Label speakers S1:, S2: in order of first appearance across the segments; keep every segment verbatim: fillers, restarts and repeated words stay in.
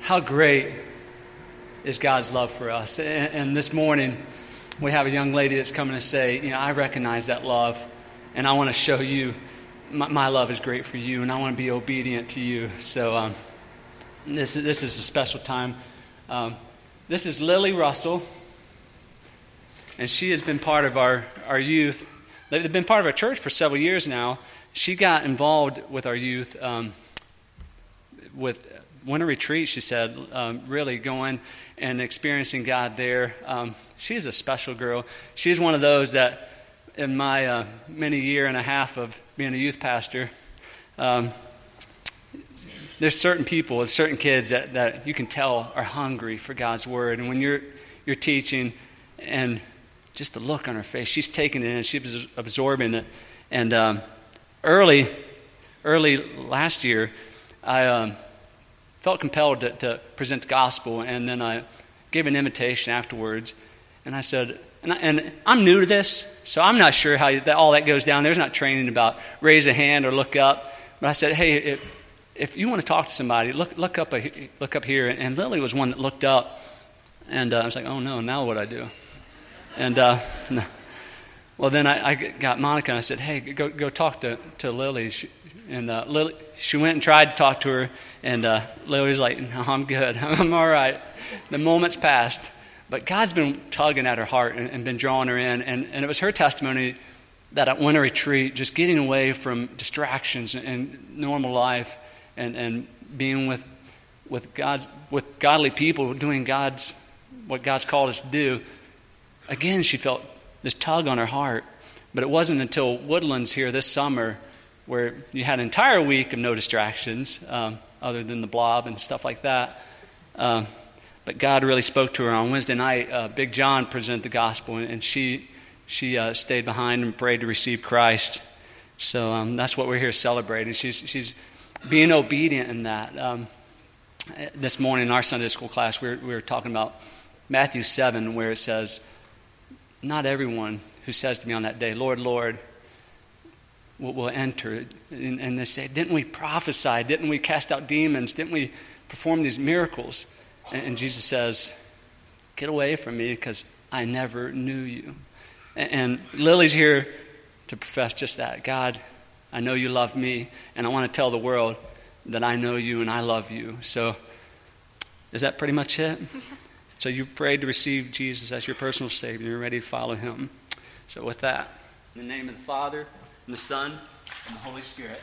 S1: how great is God's love for us. And, and this morning, we have a young lady that's coming to say, you know, I recognize that love, and I want to show you my, my love is great for you, and I want to be obedient to you. So um, this, this is a special time. Um, this is Lily Russell, and she has been part of our, our youth. They've been part of our church for several years now. She got involved with our youth um, with winter retreat, she said, um, really going and experiencing God there. Um, she's a special girl. She's one of those that in my uh, many year and a half of being a youth pastor, um, there's certain people, certain kids that, that you can tell are hungry for God's word. And when you're you're teaching, and just the look on her face, she's taking it in, she's absorbing it. And um, early, early last year, I um, felt compelled to, to present the gospel, and then I gave an invitation afterwards. And I said, and, I, and I'm new to this, so I'm not sure how you, that, all that goes down. There's not training about raise a hand or look up. But I said, hey, if, if you want to talk to somebody, look look up a, look up here. And Lily was one that looked up, and uh, I was like, oh no, now what do I do? And uh, no. Well, then I, I got Monica, and I said, hey, go go talk to, to Lily. She, and uh, Lily, she went and tried to talk to her, and uh, Lily was like, no, I'm good. I'm all right. The moment's passed. But God's been tugging at her heart and, and been drawing her in. And, and it was her testimony that at winter retreat, just getting away from distractions and, and normal life and, and being with with God, with godly people, doing God's what God's called us to do. Again, she felt this tug on her heart. But it wasn't until Woodlands here this summer where you had an entire week of no distractions um, other than the blob and stuff like that. Um, but God really spoke to her on Wednesday night. Uh, Big John presented the gospel, and, and she she uh, stayed behind and prayed to receive Christ. So um, that's what we're here celebrating. She's she's being obedient in that. Um, this morning in our Sunday school class, we were, we were talking about Matthew seven, where it says, not everyone who says to me on that day, Lord, Lord, will, will enter. And, and they say, didn't we prophesy? Didn't we cast out demons? Didn't we perform these miracles? And, and Jesus says, get away from me because I never knew you. And, and Lily's here to profess just that. God, I know you love me, and I want to tell the world that I know you and I love you. So is that pretty much it? So you prayed to receive Jesus as your personal Savior. You're ready to follow Him. So with that, in the name of the Father, and the Son, and the Holy Spirit.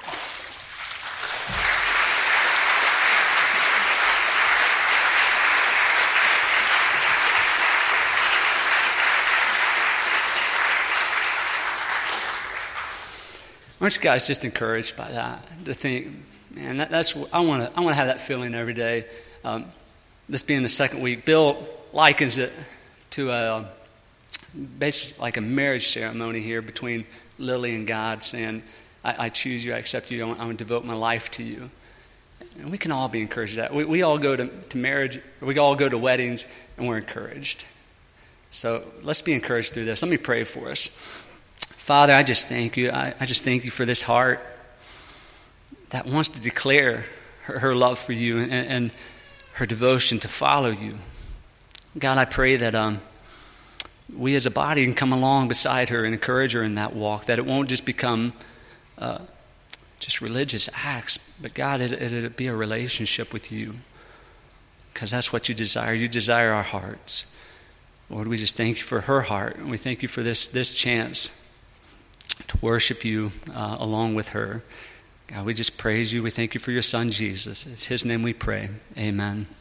S1: Aren't you guys just encouraged by that? To think, man, that, that's I want to I want to have that feeling every day. Um, this being the second week, Bill likens it to a basically like a marriage ceremony here between Lily and God, saying, I, I choose you, I accept you, I want, I want to devote my life to you. And we can all be encouraged to that. We, we all go to, to marriage, we all go to weddings, and we're encouraged. So let's be encouraged through this. Let me pray for us. Father, I just thank you. I, I just thank you for this heart that wants to declare her, her love for you and, and her devotion to follow you. God, I pray that um, we as a body can come along beside her and encourage her in that walk, that it won't just become uh, just religious acts, but God, it, it, it'll be a relationship with you, because that's what you desire. You desire our hearts. Lord, we just thank you for her heart, and we thank you for this, this chance to worship you uh, along with her. God, we just praise you. We thank you for your Son, Jesus. It's His name we pray. Amen.